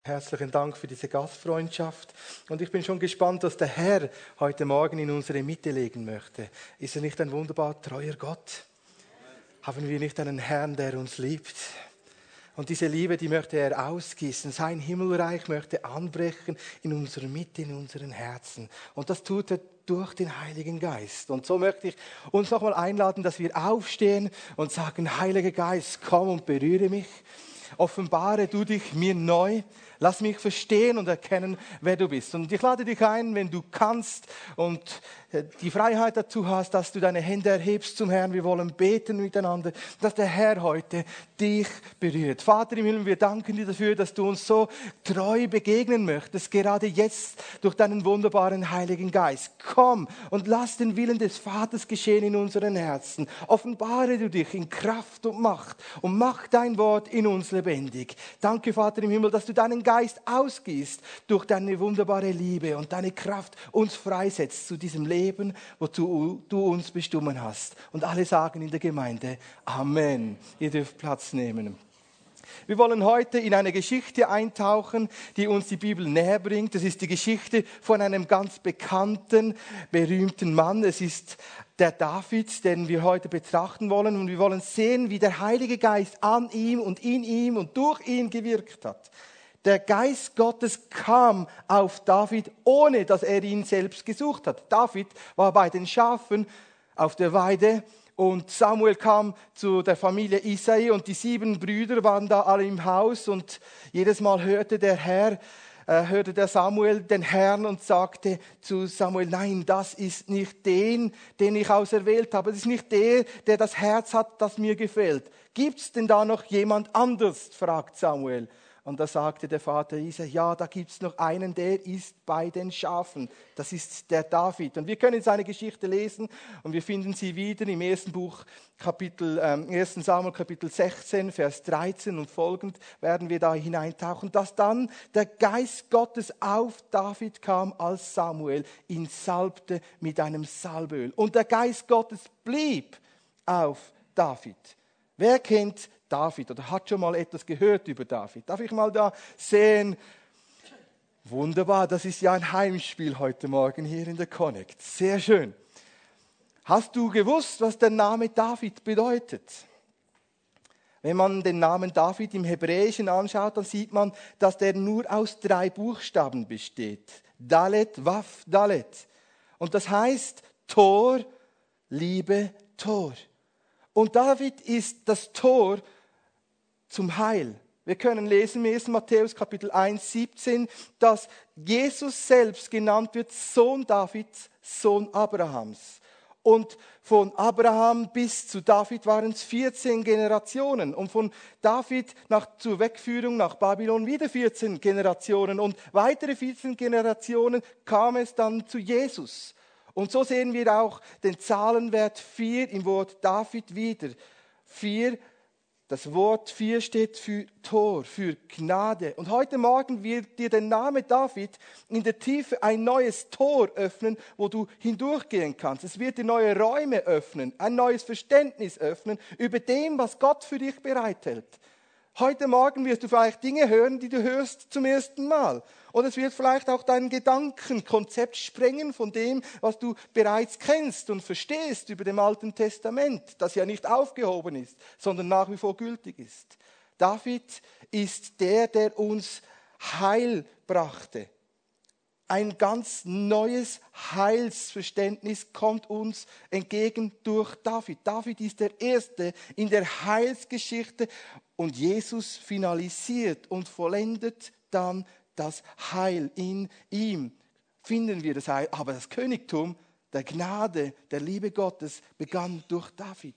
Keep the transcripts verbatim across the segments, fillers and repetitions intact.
Herzlichen Dank für diese Gastfreundschaft und ich bin schon gespannt, was der Herr heute Morgen in unsere Mitte legen möchte. Ist er nicht ein wunderbar treuer Gott? Haben wir nicht einen Herrn, der uns liebt? Und diese Liebe, die möchte er ausgießen. Sein Himmelreich möchte anbrechen in unserer Mitte, in unseren Herzen. Und das tut er durch den Heiligen Geist. Und so möchte ich uns nochmal einladen, dass wir aufstehen und sagen, Heiliger Geist, komm und berühre mich. Offenbare du dich mir neu. Lass mich verstehen und erkennen, wer du bist. Und ich lade dich ein, wenn du kannst und die Freiheit dazu hast, dass du deine Hände erhebst zum Herrn. Wir wollen beten miteinander, dass der Herr heute dich berührt. Vater im Himmel, wir danken dir dafür, dass du uns so treu begegnen möchtest, gerade jetzt durch deinen wunderbaren Heiligen Geist. Komm und lass den Willen des Vaters geschehen in unseren Herzen. Offenbare du dich in Kraft und Macht und mach dein Wort in uns lebendig. Danke, Vater im Himmel, dass du deinen Geist ausgießt durch deine wunderbare Liebe und deine Kraft uns freisetzt zu diesem Leben, wozu du uns bestimmt hast. Und alle sagen in der Gemeinde, Amen. Ihr dürft Platz nehmen. Wir wollen heute in eine Geschichte eintauchen, die uns die Bibel näher bringt. Das ist die Geschichte von einem ganz bekannten, berühmten Mann. Es ist der David, den wir heute betrachten wollen. Und wir wollen sehen, wie der Heilige Geist an ihm und in ihm und durch ihn gewirkt hat. Der Geist Gottes kam auf David, ohne dass er ihn selbst gesucht hat. David war bei den Schafen auf der Weide und Samuel kam zu der Familie Isai und die sieben Brüder waren da alle im Haus und jedes Mal hörte der Herr, äh, hörte der Samuel den Herrn und sagte zu Samuel, nein, das ist nicht den, den ich auserwählt habe. Das ist nicht der, der das Herz hat, das mir gefällt. Gibt's denn da noch jemand anders? Fragt Samuel. Und da sagte der Vater Isai, ja, da gibt es noch einen, der ist bei den Schafen. Das ist der David. Und wir können seine Geschichte lesen und wir finden sie wieder im ersten Buch, Kapitel, ähm, ersten Samuel, Kapitel sechzehn, Vers dreizehn und folgend werden wir da hineintauchen, dass dann der Geist Gottes auf David kam, als Samuel ihn salbte mit einem Salböl. Und der Geist Gottes blieb auf David. Wer kennt David oder hat schon mal etwas gehört über David? Darf ich mal da sehen? Wunderbar, das ist ja ein Heimspiel heute Morgen hier in der Connect. Sehr schön. Hast du gewusst, was der Name David bedeutet? Wenn man den Namen David im Hebräischen anschaut, dann sieht man, dass der nur aus drei Buchstaben besteht. Dalet, Waf, Dalet. Und das heißt Tor, Liebe, Tor. Und David ist das Tor zum Heil. Wir können lesen im ersten Matthäus Kapitel eins, siebzehn, dass Jesus selbst genannt wird Sohn Davids, Sohn Abrahams. Und von Abraham bis zu David waren es vierzehn Generationen. Und von David nach, zur Wegführung nach Babylon wieder vierzehn Generationen. Und weitere vierzehn Generationen kam es dann zu Jesus. Und so sehen wir auch den Zahlenwert vier im Wort David wieder. Vier. Das Wort vier steht für Tor, für Gnade. Und heute Morgen wird dir der Name David in der Tiefe ein neues Tor öffnen, wo du hindurchgehen kannst. Es wird dir neue Räume öffnen, ein neues Verständnis öffnen über dem, was Gott für dich bereithält. Heute Morgen wirst du vielleicht Dinge hören, die du hörst zum ersten Mal. Oder es wird vielleicht auch dein Gedankenkonzept sprengen von dem, was du bereits kennst und verstehst über dem Alten Testament, das ja nicht aufgehoben ist, sondern nach wie vor gültig ist. David ist der, der uns Heil brachte. Ein ganz neues Heilsverständnis kommt uns entgegen durch David. David ist der Erste in der Heilsgeschichte und Jesus finalisiert und vollendet dann das Heil. In ihm finden wir das Heil. Aber das Königtum der Gnade, der Liebe Gottes begann durch David.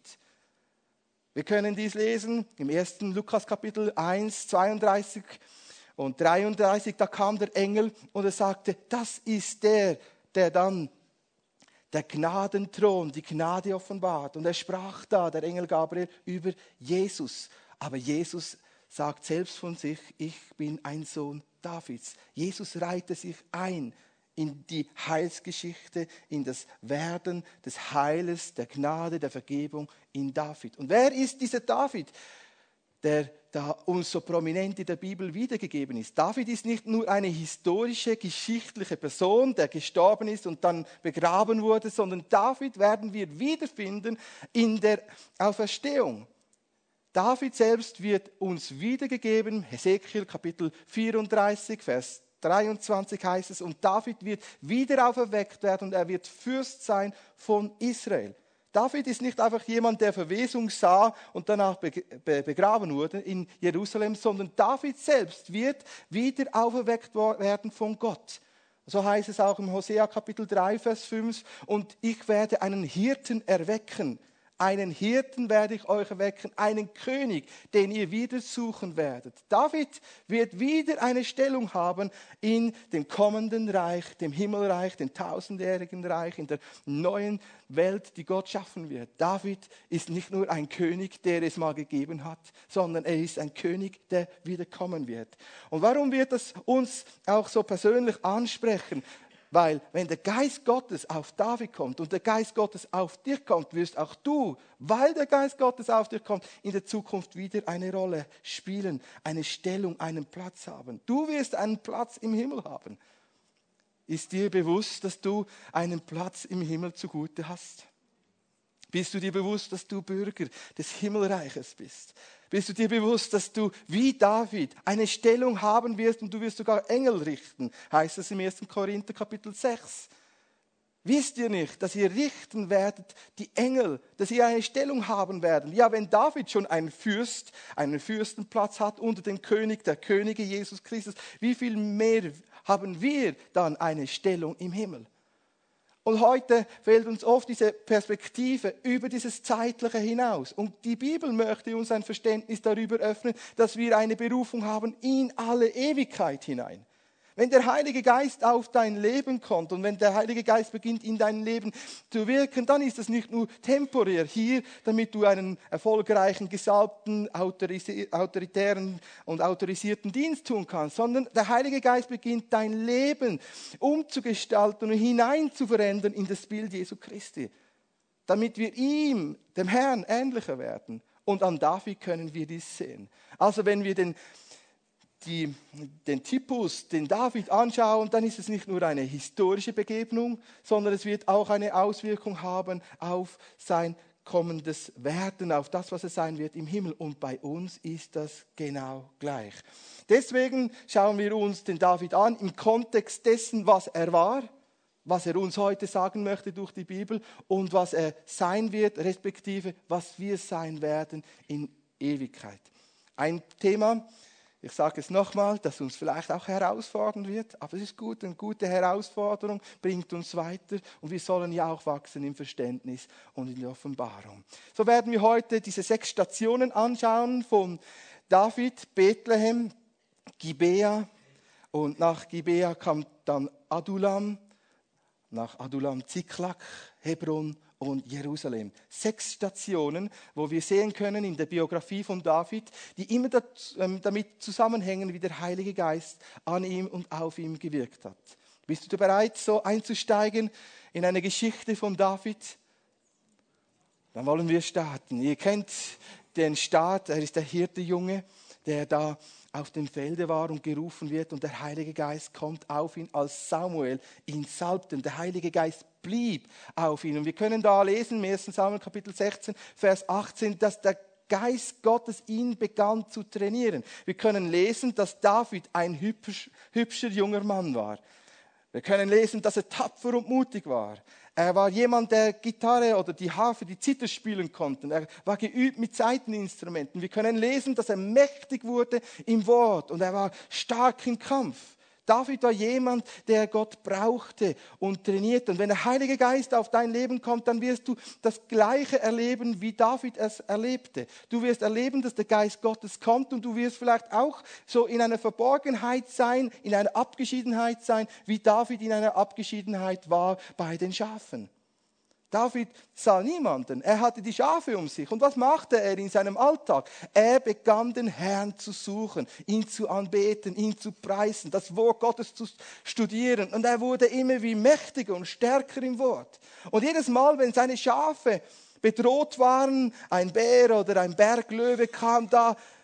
Wir können dies lesen im ersten Lukas Kapitel eins, zweiunddreißig und dreiunddreißig. Da kam der Engel und er sagte, das ist der, der dann der Gnadenthron, die Gnade offenbart. Und er sprach da, der Engel Gabriel, über Jesus. Aber Jesus sagt selbst von sich, ich bin ein Sohn Davids. Jesus reihte sich ein in die Heilsgeschichte, in das Werden des Heiles, der Gnade, der Vergebung in David. Und wer ist dieser David, der da uns so prominent in der Bibel wiedergegeben ist. David ist nicht nur eine historische, geschichtliche Person, der gestorben ist und dann begraben wurde, sondern David werden wir wiederfinden in der Auferstehung. David selbst wird uns wiedergegeben, Hesekiel Kapitel vierunddreißig, Vers dreiundzwanzig heißt es, und David wird wieder auferweckt werden und er wird Fürst sein von Israel. David ist nicht einfach jemand, der Verwesung sah und danach begraben wurde in Jerusalem, sondern David selbst wird wieder auferweckt werden von Gott. So heißt es auch im Hosea Kapitel drei, Vers fünf, und ich werde einen Hirten erwecken. Einen Hirten werde ich euch erwecken, einen König, den ihr wieder suchen werdet. David wird wieder eine Stellung haben in dem kommenden Reich, dem Himmelreich, dem tausendjährigen Reich, in der neuen Welt, die Gott schaffen wird. David ist nicht nur ein König, der es mal gegeben hat, sondern er ist ein König, der wieder kommen wird. Und warum wird das uns auch so persönlich ansprechen? Weil wenn der Geist Gottes auf David kommt und der Geist Gottes auf dich kommt, wirst auch du, weil der Geist Gottes auf dich kommt, in der Zukunft wieder eine Rolle spielen, eine Stellung, einen Platz haben. Du wirst einen Platz im Himmel haben. Ist dir bewusst, dass du einen Platz im Himmel zugute hast? Bist du dir bewusst, dass du Bürger des Himmelreiches bist? Bist du dir bewusst, dass du wie David eine Stellung haben wirst und du wirst sogar Engel richten, heißt es im ersten Korinther Kapitel sechs. Wisst ihr nicht, dass ihr richten werdet, die Engel, dass ihr eine Stellung haben werden? Ja, wenn David schon einen Fürst, einen Fürstenplatz hat unter dem König der Könige, Jesus Christus, wie viel mehr haben wir dann eine Stellung im Himmel? Und heute fehlt uns oft diese Perspektive über dieses Zeitliche hinaus. Und die Bibel möchte uns ein Verständnis darüber öffnen, dass wir eine Berufung haben in alle Ewigkeit hinein. Wenn der Heilige Geist auf dein Leben kommt und wenn der Heilige Geist beginnt, in dein Leben zu wirken, dann ist das nicht nur temporär hier, damit du einen erfolgreichen, gesalbten, autoritären und autorisierten Dienst tun kannst, sondern der Heilige Geist beginnt, dein Leben umzugestalten und hinein zu verändern in das Bild Jesu Christi, damit wir ihm, dem Herrn, ähnlicher werden. Und an David können wir dies sehen. Also wenn wir den Die, den Typus, den David anschauen, dann ist es nicht nur eine historische Begegnung, sondern es wird auch eine Auswirkung haben auf sein kommendes Werden, auf das, was es sein wird im Himmel. Und bei uns ist das genau gleich. Deswegen schauen wir uns den David an im Kontext dessen, was er war, was er uns heute sagen möchte durch die Bibel und was er sein wird, respektive was wir sein werden in Ewigkeit. Ein Thema, ich sage es nochmal, dass uns vielleicht auch herausfordern wird, aber es ist gut, eine gute Herausforderung bringt uns weiter und wir sollen ja auch wachsen im Verständnis und in der Offenbarung. So werden wir heute diese sechs Stationen anschauen von David, Bethlehem, Gibea und nach Gibea kam dann Adullam, nach Adullam Ziklag, Hebron und Jerusalem. Sechs Stationen, wo wir sehen können in der Biografie von David, die immer damit zusammenhängen, wie der Heilige Geist an ihm und auf ihm gewirkt hat. Bist du bereit, so einzusteigen in eine Geschichte von David? Dann wollen wir starten. Ihr kennt den Start, er ist der Hirtenjunge, der da auf dem Felde war und gerufen wird und der Heilige Geist kommt auf ihn, als Samuel ihn salbte. Der Heilige Geist blieb auf ihn. Und wir können da lesen, im ersten Samuel Kapitel sechzehn, Vers achtzehn, dass der Geist Gottes ihn begann zu trainieren. Wir können lesen, dass David ein hübsch, hübscher junger Mann war. Wir können lesen, dass er tapfer und mutig war. Er war jemand, der Gitarre oder die Harfe, die Zither spielen konnte. Er war geübt mit Saiteninstrumenten. Wir können lesen, dass er mächtig wurde im Wort und er war stark im Kampf. David war jemand, der Gott brauchte und trainierte. Und wenn der Heilige Geist auf dein Leben kommt, dann wirst du das Gleiche erleben, wie David es erlebte. Du wirst erleben, dass der Geist Gottes kommt und du wirst vielleicht auch so in einer Verborgenheit sein, in einer Abgeschiedenheit sein, wie David in einer Abgeschiedenheit war bei den Schafen. David sah niemanden, er hatte die Schafe um sich. Und was machte er in seinem Alltag? Er begann den Herrn zu suchen, ihn zu anbeten, ihn zu preisen, das Wort Gottes zu studieren. Und er wurde immer wie mächtiger und stärker im Wort. Und jedes Mal, wenn seine Schafe bedroht waren, ein Bär oder ein Berglöwe kam da,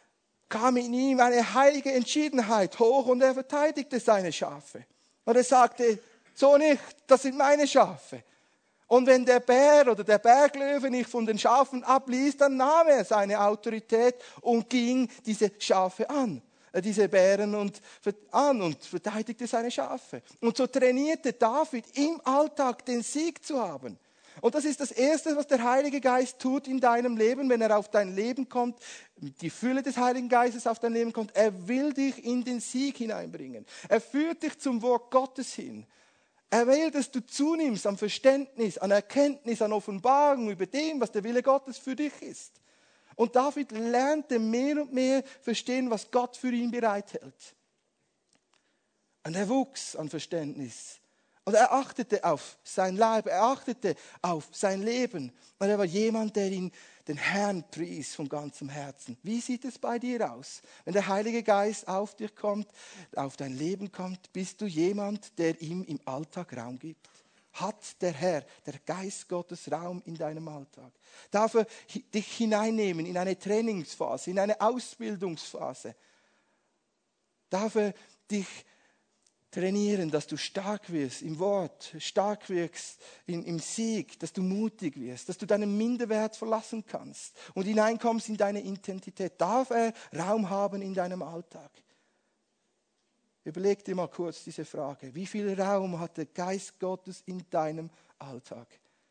kam in ihm eine heilige Entschiedenheit hoch und er verteidigte seine Schafe. Und er sagte, so nicht, das sind meine Schafe. Und wenn der Bär oder der Berglöwe nicht von den Schafen abließ, dann nahm er seine Autorität und ging diese Schafe an, äh, diese Bären und, an und verteidigte seine Schafe. Und so trainierte David im Alltag den Sieg zu haben. Und das ist das Erste, was der Heilige Geist tut in deinem Leben, wenn er auf dein Leben kommt, die Fülle des Heiligen Geistes auf dein Leben kommt. Er will dich in den Sieg hineinbringen. Er führt dich zum Wort Gottes hin. Er will, dass du zunimmst an Verständnis, an Erkenntnis, an Offenbarung über dem, was der Wille Gottes für dich ist. Und David lernte mehr und mehr verstehen, was Gott für ihn bereithält. Und er wuchs an Verständnis. Und er achtete auf sein Leib, er achtete auf sein Leben. Und er war jemand, der ihn, den Herrn pries von ganzem Herzen. Wie sieht es bei dir aus? Wenn der Heilige Geist auf dich kommt, auf dein Leben kommt, bist du jemand, der ihm im Alltag Raum gibt? Hat der Herr, der Geist Gottes, Raum in deinem Alltag? Darf er dich hineinnehmen in eine Trainingsphase, in eine Ausbildungsphase? Darf er dich trainieren, dass du stark wirst im Wort, stark wirkst in, im Sieg, dass du mutig wirst, dass du deinen Minderwert verlassen kannst und hineinkommst in deine Identität. Darf er Raum haben in deinem Alltag? Überleg dir mal kurz diese Frage. Wie viel Raum hat der Geist Gottes in deinem Alltag?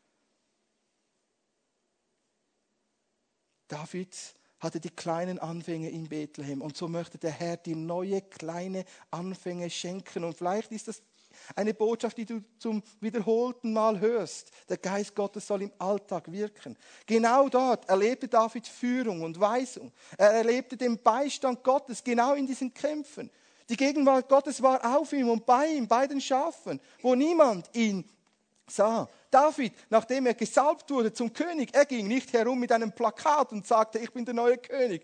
David hatte die kleinen Anfänge in Bethlehem. Und so möchte der Herr dir neue kleine Anfänge schenken. Und vielleicht ist das eine Botschaft, die du zum wiederholten Mal hörst. Der Geist Gottes soll im Alltag wirken. Genau dort erlebte David Führung und Weisung. Er erlebte den Beistand Gottes genau in diesen Kämpfen. Die Gegenwart Gottes war auf ihm und bei ihm, bei den Schafen, wo niemand ihn sah. David, nachdem er gesalbt wurde zum König, er ging nicht herum mit einem Plakat und sagte, ich bin der neue König.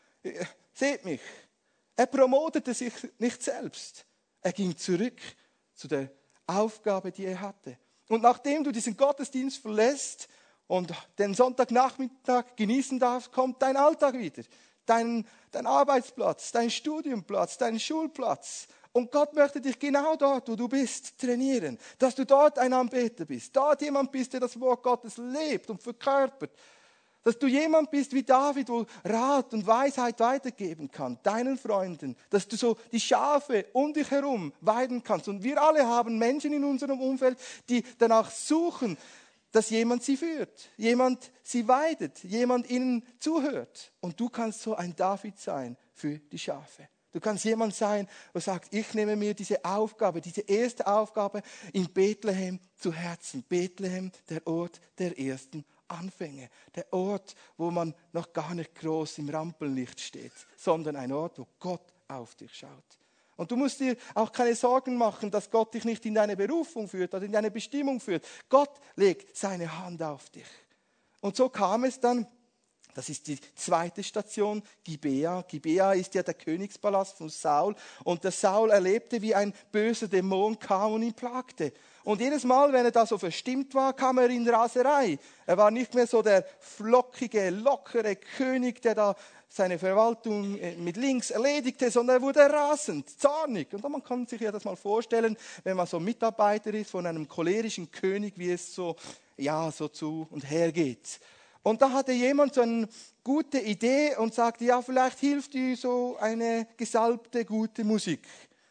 Seht mich. Er promotete sich nicht selbst. Er ging zurück zu der Aufgabe, die er hatte. Und nachdem du diesen Gottesdienst verlässt und den Sonntagnachmittag genießen darfst, kommt dein Alltag wieder. Dein, dein Arbeitsplatz, dein Studienplatz, dein Schulplatz. Und Gott möchte dich genau dort, wo du bist, trainieren. Dass du dort ein Anbeter bist. Dort jemand bist, der das Wort Gottes lebt und verkörpert. Dass du jemand bist wie David, wo Rat und Weisheit weitergeben kann, deinen Freunden. Dass du so die Schafe um dich herum weiden kannst. Und wir alle haben Menschen in unserem Umfeld, die danach suchen, dass jemand sie führt, jemand sie weidet, jemand ihnen zuhört. Und du kannst so ein David sein für die Schafe. Du kannst jemand sein, der sagt, ich nehme mir diese Aufgabe, diese erste Aufgabe in Bethlehem zu Herzen. Bethlehem, der Ort der ersten Anfänge. Der Ort, wo man noch gar nicht groß im Rampenlicht steht, sondern ein Ort, wo Gott auf dich schaut. Und du musst dir auch keine Sorgen machen, dass Gott dich nicht in deine Berufung führt oder in deine Bestimmung führt. Gott legt seine Hand auf dich. Und so kam es dann, das ist die zweite Station, Gibea. Gibea ist ja der Königspalast von Saul. Und der Saul erlebte, wie ein böser Dämon kam und ihn plagte. Und jedes Mal, wenn er da so verstimmt war, kam er in Raserei. Er war nicht mehr so der flockige, lockere König, der da seine Verwaltung mit links erledigte, sondern er wurde rasend, zornig. Und man kann sich ja das mal vorstellen, wenn man so Mitarbeiter ist von einem cholerischen König, wie es so, ja, so zu und her geht. Und da hatte jemand so eine gute Idee und sagte, ja, vielleicht hilft dir so eine gesalbte, gute Musik,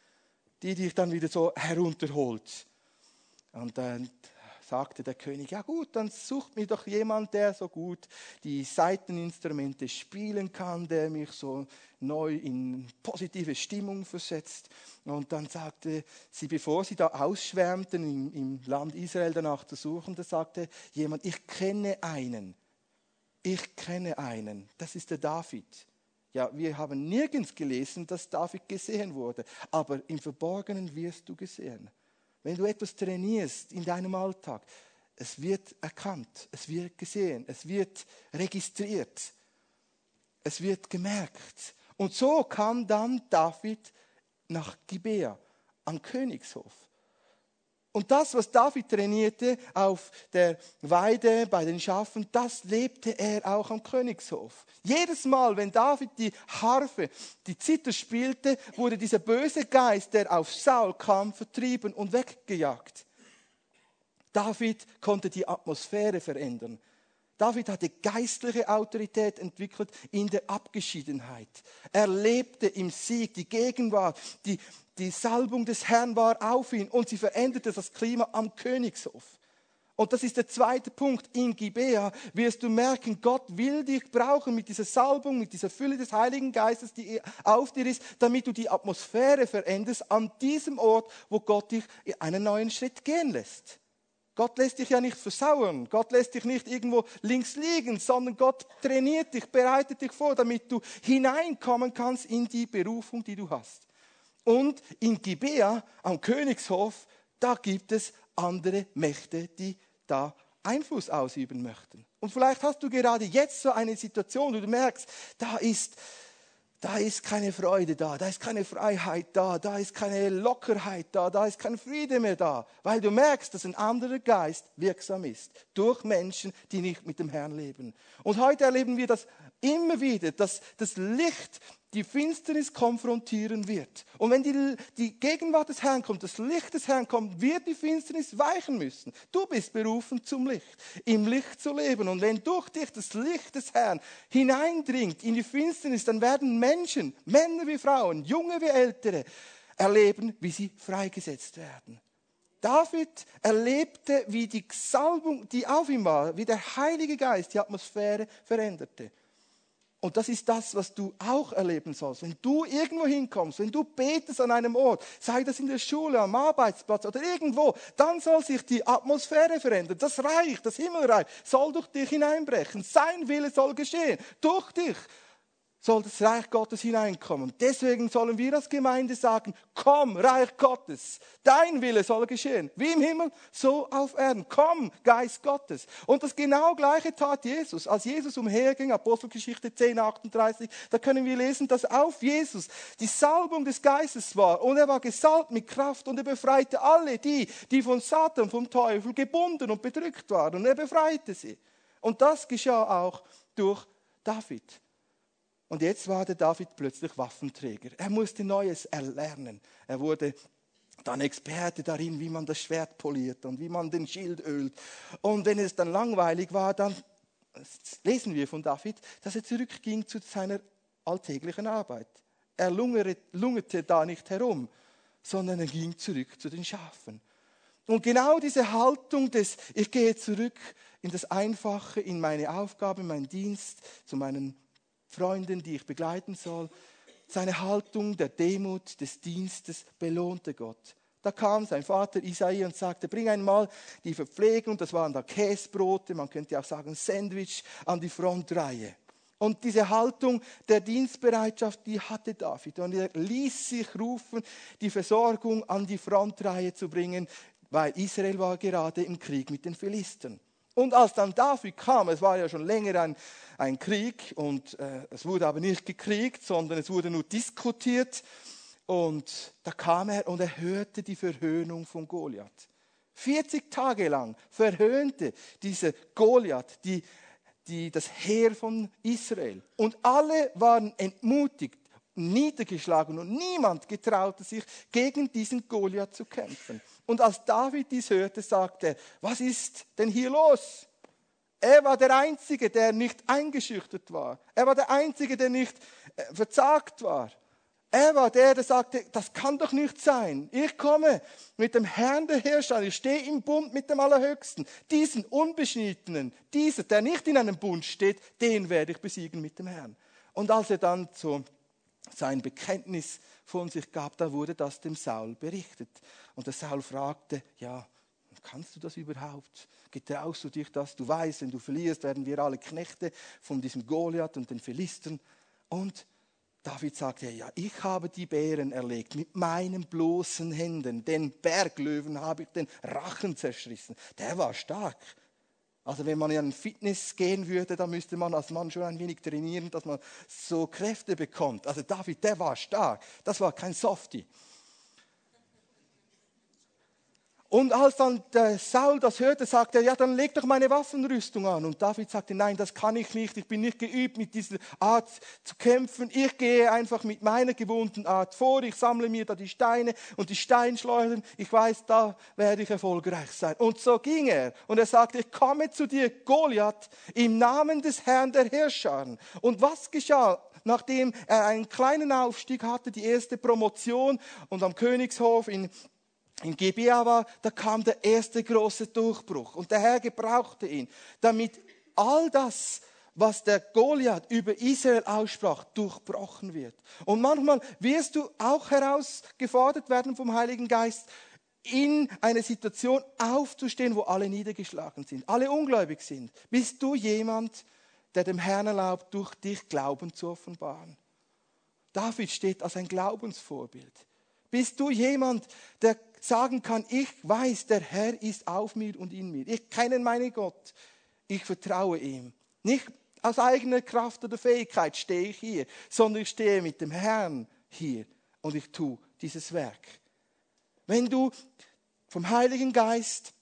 die dich dann wieder so herunterholt. Und dann sagte der König, ja gut, dann sucht mir doch jemand, der so gut die Saiteninstrumente spielen kann, der mich so neu in positive Stimmung versetzt. Und dann sagte sie, bevor sie da ausschwärmten, im, im Land Israel danach zu suchen, da sagte jemand, ich kenne einen, ich kenne einen, das ist der David. Ja, wir haben nirgends gelesen, dass David gesehen wurde, aber im Verborgenen wirst du gesehen. Wenn du etwas trainierst in deinem Alltag, es wird erkannt, es wird gesehen, es wird registriert, es wird gemerkt. Und so kam dann David nach Gibea, am Königshof. Und das, was David trainierte auf der Weide bei den Schafen, das lebte er auch am Königshof. Jedes Mal, wenn David die Harfe, die Zither spielte, wurde dieser böse Geist, der auf Saul kam, vertrieben und weggejagt. David konnte die Atmosphäre verändern. David hatte geistliche Autorität entwickelt in der Abgeschiedenheit. Er lebte im Sieg, die Gegenwart, die, die Salbung des Herrn war auf ihn und sie veränderte das Klima am Königshof. Und das ist der zweite Punkt. In Gibea wirst du merken, Gott will dich brauchen mit dieser Salbung, mit dieser Fülle des Heiligen Geistes, die auf dir ist, damit du die Atmosphäre veränderst an diesem Ort, wo Gott dich einen neuen Schritt gehen lässt. Gott lässt dich ja nicht versauern. Gott lässt dich nicht irgendwo links liegen, sondern Gott trainiert dich, bereitet dich vor, damit du hineinkommen kannst in die Berufung, die du hast. Und in Gibea, am Königshof, da gibt es andere Mächte, die da Einfluss ausüben möchten. Und vielleicht hast du gerade jetzt so eine Situation, wo du merkst, da ist... Da ist keine Freude da, da ist keine Freiheit da, da ist keine Lockerheit da, da ist kein Friede mehr da, weil du merkst, dass ein anderer Geist wirksam ist durch Menschen, die nicht mit dem Herrn leben. Und heute erleben wir das immer wieder, dass das Licht die Finsternis konfrontieren wird. Und wenn die, die Gegenwart des Herrn kommt, das Licht des Herrn kommt, wird die Finsternis weichen müssen. Du bist berufen zum Licht, im Licht zu leben. Und wenn durch dich das Licht des Herrn hineindringt in die Finsternis, dann werden Menschen, Männer wie Frauen, Junge wie Ältere, erleben, wie sie freigesetzt werden. David erlebte, wie die Salbung, die auf ihm war, wie der Heilige Geist die Atmosphäre veränderte. Und das ist das, was du auch erleben sollst. Wenn du irgendwo hinkommst, wenn du betest an einem Ort, sei das in der Schule, am Arbeitsplatz oder irgendwo, dann soll sich die Atmosphäre verändern. Das Reich, das Himmelreich soll durch dich hineinbrechen. Sein Wille soll geschehen. Durch dich soll das Reich Gottes hineinkommen. Deswegen sollen wir als Gemeinde sagen, komm, Reich Gottes, dein Wille soll geschehen. Wie im Himmel, so auf Erden. Komm, Geist Gottes. Und das genau Gleiche tat Jesus. Als Jesus umherging, Apostelgeschichte zehn, achtunddreißig, da können wir lesen, dass auf Jesus die Salbung des Geistes war. Und er war gesalbt mit Kraft und er befreite alle die, die von Satan, vom Teufel gebunden und bedrückt waren. Und er befreite sie. Und das geschah auch durch David. Und jetzt war der David plötzlich Waffenträger. Er musste Neues erlernen. Er wurde dann Experte darin, wie man das Schwert poliert und wie man den Schild ölt. Und wenn es dann langweilig war, dann lesen wir von David, dass er zurückging zu seiner alltäglichen Arbeit. Er lungerte da nicht herum, sondern er ging zurück zu den Schafen. Und genau diese Haltung des, ich gehe zurück in das Einfache, in meine Aufgabe, in meinen Dienst, zu meinen Freunden, die ich begleiten soll. Seine Haltung der Demut, des Dienstes belohnte Gott. Da kam sein Vater Isai und sagte, bring einmal die Verpflegung, das waren da Käsebrote, man könnte auch sagen Sandwich, an die Frontreihe. Und diese Haltung der Dienstbereitschaft, die hatte David. Und er ließ sich rufen, die Versorgung an die Frontreihe zu bringen, weil Israel war gerade im Krieg mit den Philistern. Und als dann David kam, es war ja schon länger ein, ein Krieg und äh, es wurde aber nicht gekriegt, sondern es wurde nur diskutiert. Und da kam er und er hörte die Verhöhnung von Goliath. vierzig Tage lang verhöhnte dieser Goliath die, die, das Heer von Israel. Und alle waren entmutigt, niedergeschlagen und niemand getraute sich, gegen diesen Goliath zu kämpfen. Und als David dies hörte, sagte er, was ist denn hier los? Er war der Einzige, der nicht eingeschüchtert war. Er war der Einzige, der nicht äh, verzagt war. Er war der, der sagte, das kann doch nicht sein. Ich komme mit dem Herrn der Herrscher, ich stehe im Bund mit dem Allerhöchsten. Diesen Unbeschnittenen, dieser, der nicht in einem Bund steht, den werde ich besiegen mit dem Herrn. Und als er dann so sein Bekenntnis von sich gab, da wurde das dem Saul berichtet. Und der Saul fragte, ja, kannst du das überhaupt? Getraust du dich das? Du weißt, wenn du verlierst, werden wir alle Knechte von diesem Goliath und den Philistern. Und David sagte, ja, ich habe die Bären erlegt mit meinen bloßen Händen. Den Berglöwen habe ich den Rachen zerschrissen. Der war stark. Also wenn man in ein Fitness gehen würde, dann müsste man als Mann schon ein wenig trainieren, dass man so Kräfte bekommt. Also David, der war stark. Das war kein Softie. Und als dann der Saul das hörte, sagte er, ja, dann leg doch meine Waffenrüstung an. Und David sagte, nein, das kann ich nicht. Ich bin nicht geübt, mit dieser Art zu kämpfen. Ich gehe einfach mit meiner gewohnten Art vor. Ich sammle mir da die Steine und die Steinschleudern. Ich weiß, da werde ich erfolgreich sein. Und so ging er. Und er sagte, ich komme zu dir, Goliath, im Namen des Herrn der Herrscher. Und was geschah? Nachdem er einen kleinen Aufstieg hatte, die erste Promotion und am Königshof in In Gibea war, da kam der erste große Durchbruch. Und der Herr gebrauchte ihn, damit all das, was der Goliath über Israel aussprach, durchbrochen wird. Und manchmal wirst du auch herausgefordert werden vom Heiligen Geist, in eine Situation aufzustehen, wo alle niedergeschlagen sind, alle ungläubig sind. Bist du jemand, der dem Herrn erlaubt, durch dich Glauben zu offenbaren? David steht als ein Glaubensvorbild. Bist du jemand, der sagen kann, ich weiß, der Herr ist auf mir und in mir. Ich kenne meinen Gott. Ich vertraue ihm. Nicht aus eigener Kraft oder Fähigkeit stehe ich hier, sondern ich stehe mit dem Herrn hier und ich tue dieses Werk. Wenn du vom Heiligen Geist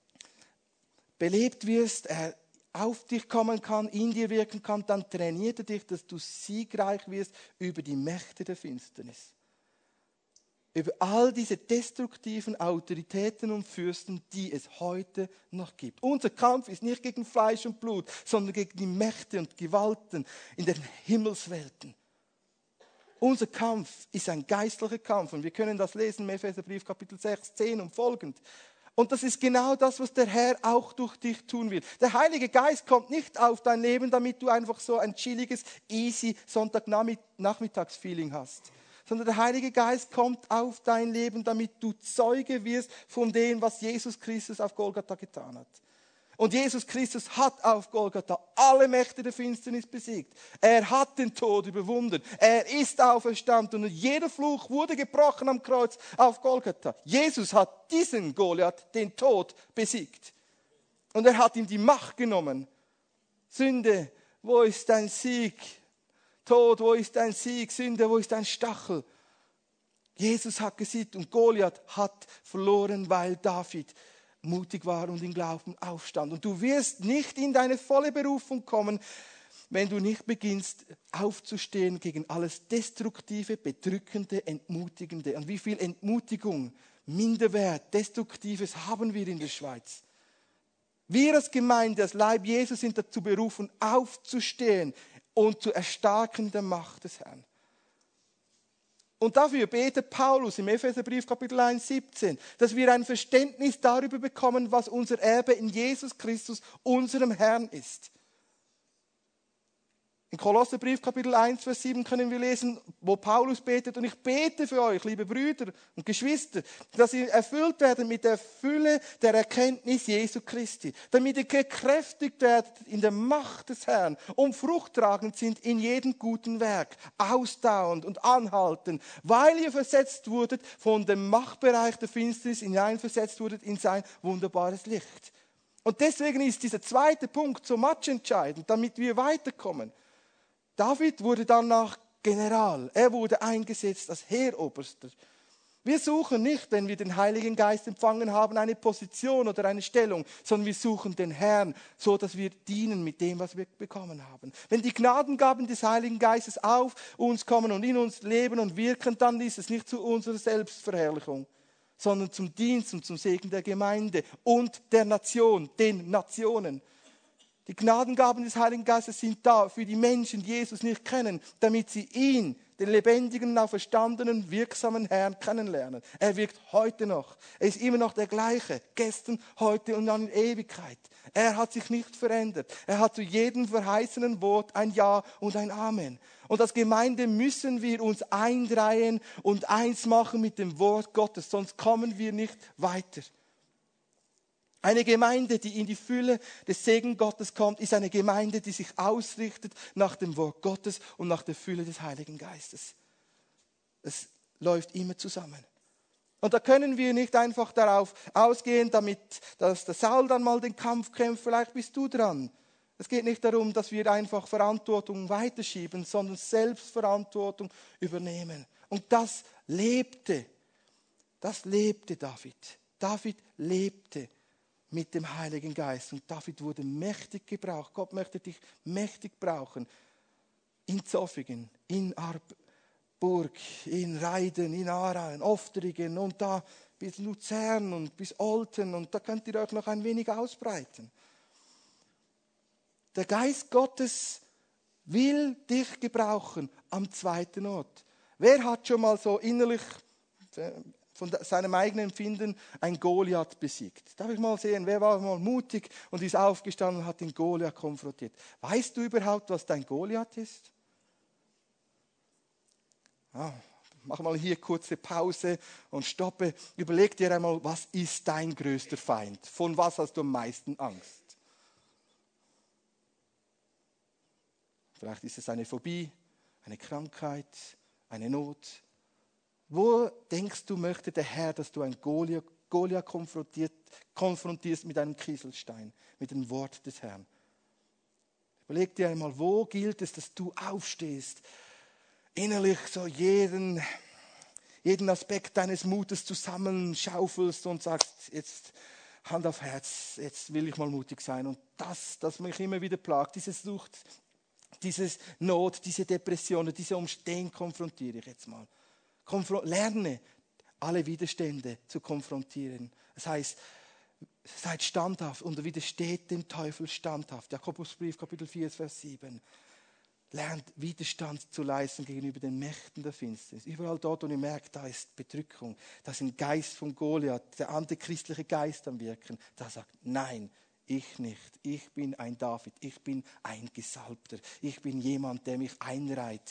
belebt wirst, er auf dich kommen kann, in dir wirken kann, dann trainiert er dich, dass du siegreich wirst über die Mächte der Finsternis. Über all diese destruktiven Autoritäten und Fürsten, die es heute noch gibt. Unser Kampf ist nicht gegen Fleisch und Blut, sondern gegen die Mächte und Gewalten in den Himmelswelten. Unser Kampf ist ein geistlicher Kampf und wir können das lesen im Epheserbrief Kapitel sechs, zehn und folgend. Und das ist genau das, was der Herr auch durch dich tun will. Der Heilige Geist kommt nicht auf dein Leben, damit du einfach so ein chilliges, easy Sonntagnachmittags-Feeling hast. Sondern der Heilige Geist kommt auf dein Leben, damit du Zeuge wirst von dem, was Jesus Christus auf Golgatha getan hat. Und Jesus Christus hat auf Golgatha alle Mächte der Finsternis besiegt. Er hat den Tod überwunden. Er ist auferstanden und jeder Fluch wurde gebrochen am Kreuz auf Golgatha. Jesus hat diesen Goliath, den Tod, besiegt. Und er hat ihm die Macht genommen. Sünde, wo ist dein Sieg? Tod, wo ist dein Sieg? Sünde, wo ist dein Stachel? Jesus hat gesiegt und Goliath hat verloren, weil David mutig war und im Glauben aufstand. Und du wirst nicht in deine volle Berufung kommen, wenn du nicht beginnst aufzustehen gegen alles Destruktive, Bedrückende, Entmutigende. Und wie viel Entmutigung, Minderwert, Destruktives haben wir in der Schweiz. Wir als Gemeinde, als Leib Jesus sind dazu berufen, aufzustehen und zu erstarken der Macht des Herrn. Und dafür betet Paulus im Epheserbrief Kapitel eins, siebzehn, dass wir ein Verständnis darüber bekommen, was unser Erbe in Jesus Christus, unserem Herrn ist. Im Kolosserbrief Kapitel eins, Vers sieben können wir lesen, wo Paulus betet, und ich bete für euch, liebe Brüder und Geschwister, dass ihr erfüllt werdet mit der Fülle der Erkenntnis Jesu Christi, damit ihr gekräftigt werdet in der Macht des Herrn und fruchttragend sind in jedem guten Werk, ausdauernd und anhaltend, weil ihr versetzt wurdet von dem Machtbereich der Finsternis hineinversetzt wurdet in sein wunderbares Licht. Und deswegen ist dieser zweite Punkt so matchentscheidend, damit wir weiterkommen. David wurde danach General. Er wurde eingesetzt als Heeroberster. Wir suchen nicht, wenn wir den Heiligen Geist empfangen haben, eine Position oder eine Stellung, sondern wir suchen den Herrn, so dass wir dienen mit dem, was wir bekommen haben. Wenn die Gnadengaben des Heiligen Geistes auf uns kommen und in uns leben und wirken, dann ist es nicht zu unserer Selbstverherrlichung, sondern zum Dienst und zum Segen der Gemeinde und der Nation, den Nationen. Die Gnadengaben des Heiligen Geistes sind da für die Menschen, die Jesus nicht kennen, damit sie ihn, den lebendigen, auferstandenen, wirksamen Herrn kennenlernen. Er wirkt heute noch. Er ist immer noch der gleiche, gestern, heute und dann in Ewigkeit. Er hat sich nicht verändert. Er hat zu jedem verheißenen Wort ein Ja und ein Amen. Und als Gemeinde müssen wir uns eindreihen und eins machen mit dem Wort Gottes, sonst kommen wir nicht weiter. Eine Gemeinde, die in die Fülle des Segen Gottes kommt, ist eine Gemeinde, die sich ausrichtet nach dem Wort Gottes und nach der Fülle des Heiligen Geistes. Es läuft immer zusammen. Und da können wir nicht einfach darauf ausgehen, damit dass der Saul dann mal den Kampf kämpft, vielleicht bist du dran. Es geht nicht darum, dass wir einfach Verantwortung weiterschieben, sondern Selbstverantwortung übernehmen. Und das lebte, das lebte David. David lebte mit dem Heiligen Geist und David wurde mächtig gebraucht. Gott möchte dich mächtig brauchen. In Zofingen, in Arburg, in Reiden, in Aarau, in Ofterigen und da bis Luzern und bis Olten und da könnt ihr euch noch ein wenig ausbreiten. Der Geist Gottes will dich gebrauchen am zweiten Ort. Wer hat schon mal so innerlich von seinem eigenen Empfinden ein Goliath besiegt? Darf ich mal sehen, wer war mal mutig und ist aufgestanden und hat den Goliath konfrontiert? Weißt du überhaupt, was dein Goliath ist? Ah, mach mal hier kurze Pause und stoppe. Überleg dir einmal, was ist dein größter Feind? Von was hast du am meisten Angst? Vielleicht ist es eine Phobie, eine Krankheit, eine Not. Wo denkst du, möchte der Herr, dass du einen Goliath, Goliath konfrontiert, konfrontierst mit einem Kieselstein, mit dem Wort des Herrn? Überleg dir einmal, wo gilt es, dass du aufstehst, innerlich so jeden, jeden Aspekt deines Mutes zusammenschaufelst und sagst, jetzt Hand auf Herz, jetzt will ich mal mutig sein. Und das, das mich immer wieder plagt, diese Sucht, diese Not, diese Depressionen, diese Umstände konfrontiere ich jetzt mal. Konfro- lerne, alle Widerstände zu konfrontieren. Das heißt, seid standhaft und widersteht dem Teufel standhaft. Jakobusbrief, Kapitel vier, Vers sieben. Lernt Widerstand zu leisten gegenüber den Mächten der Finsternis. Überall dort, wo ihr merkt, da ist Bedrückung, da ist ein Geist von Goliath, der antichristliche Geist am Wirken. Da sagt, nein, ich nicht. Ich bin ein David, ich bin ein Gesalbter. Ich bin jemand, der mich einreiht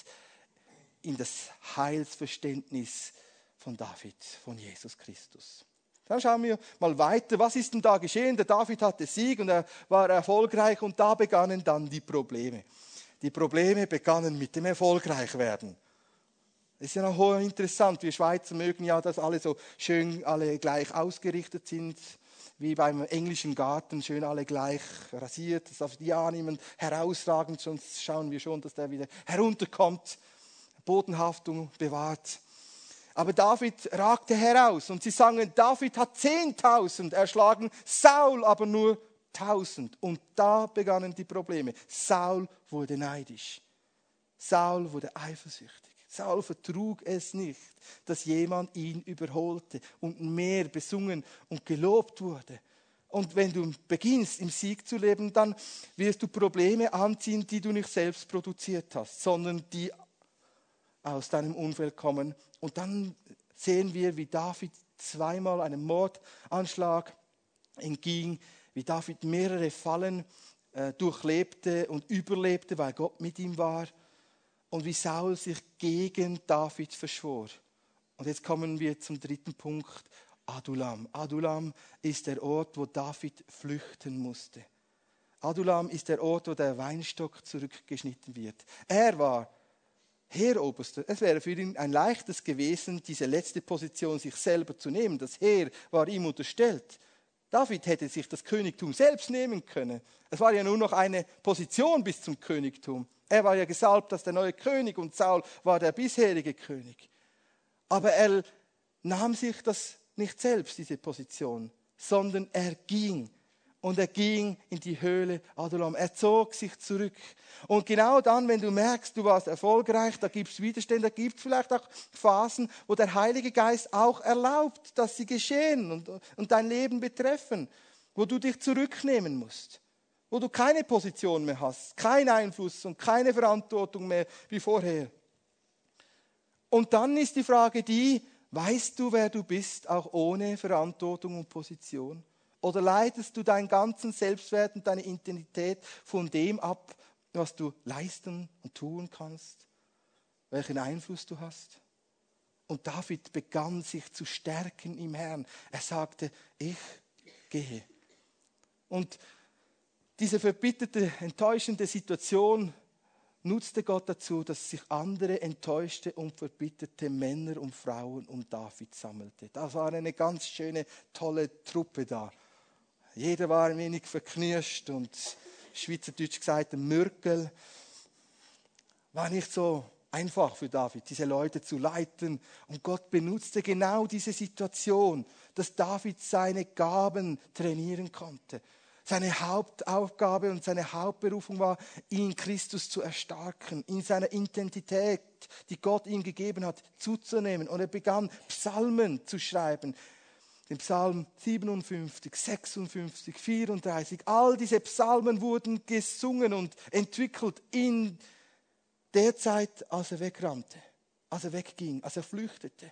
in das Heilsverständnis von David, von Jesus Christus. Dann schauen wir mal weiter. Was ist denn da geschehen? Der David hatte Sieg und er war erfolgreich und da begannen dann die Probleme. Die Probleme begannen mit dem Erfolgreichwerden. Das ist ja noch interessant. Wir Schweizer mögen ja, dass alle so schön alle gleich ausgerichtet sind, wie beim englischen Garten, schön alle gleich rasiert, das auf die annehmen, herausragend, sonst schauen wir schon, dass der wieder herunterkommt, Bodenhaftung bewahrt. Aber David ragte heraus und sie sangen, David hat zehntausend erschlagen, Saul aber nur tausend. Und da begannen die Probleme. Saul wurde neidisch. Saul wurde eifersüchtig. Saul vertrug es nicht, dass jemand ihn überholte und mehr besungen und gelobt wurde. Und wenn du beginnst, im Sieg zu leben, dann wirst du Probleme anziehen, die du nicht selbst produziert hast, sondern die aus deinem Umfeld kommen. Und dann sehen wir, wie David zweimal einem Mordanschlag entging, wie David mehrere Fallen äh, durchlebte und überlebte, weil Gott mit ihm war. Und wie Saul sich gegen David verschwor. Und jetzt kommen wir zum dritten Punkt, Adullam. Adullam ist der Ort, wo David flüchten musste. Adullam ist der Ort, wo der Weinstock zurückgeschnitten wird. Er war Heeroberster. Es wäre für ihn ein leichtes gewesen, diese letzte Position sich selber zu nehmen. Das Heer war ihm unterstellt. David hätte sich das Königtum selbst nehmen können. Es war ja nur noch eine Position bis zum Königtum. Er war ja gesalbt als der neue König und Saul war der bisherige König. Aber er nahm sich das nicht selbst, diese Position, sondern er ging. Und er ging in die Höhle Adullam. Er zog sich zurück. Und genau dann, wenn du merkst, du warst erfolgreich, da gibt es Widerstände, da gibt es vielleicht auch Phasen, wo der Heilige Geist auch erlaubt, dass sie geschehen und, und dein Leben betreffen, wo du dich zurücknehmen musst, wo du keine Position mehr hast, keinen Einfluss und keine Verantwortung mehr wie vorher. Und dann ist die Frage die, weißt du, wer du bist, auch ohne Verantwortung und Position? Oder leitest du deinen ganzen Selbstwert und deine Identität von dem ab, was du leisten und tun kannst, welchen Einfluss du hast? Und David begann sich zu stärken im Herrn. Er sagte, ich gehe. Und diese verbitterte, enttäuschende Situation nutzte Gott dazu, dass sich andere enttäuschte und verbitterte Männer und Frauen um David sammelte. Das war eine ganz schöne, tolle Truppe da. Jeder war ein wenig verknirscht und schweizerdeutsch gesagt, ein Mürkel. War nicht so einfach für David, diese Leute zu leiten. Und Gott benutzte genau diese Situation, dass David seine Gaben trainieren konnte. Seine Hauptaufgabe und seine Hauptberufung war, ihn Christus zu erstarken, in seiner Identität, die Gott ihm gegeben hat, zuzunehmen. Und er begann Psalmen zu schreiben. Den Psalm siebenundfünfzig, sechsundfünfzig, vierunddreißig. All diese Psalmen wurden gesungen und entwickelt in der Zeit, als er wegrannte, als er wegging, als er flüchtete.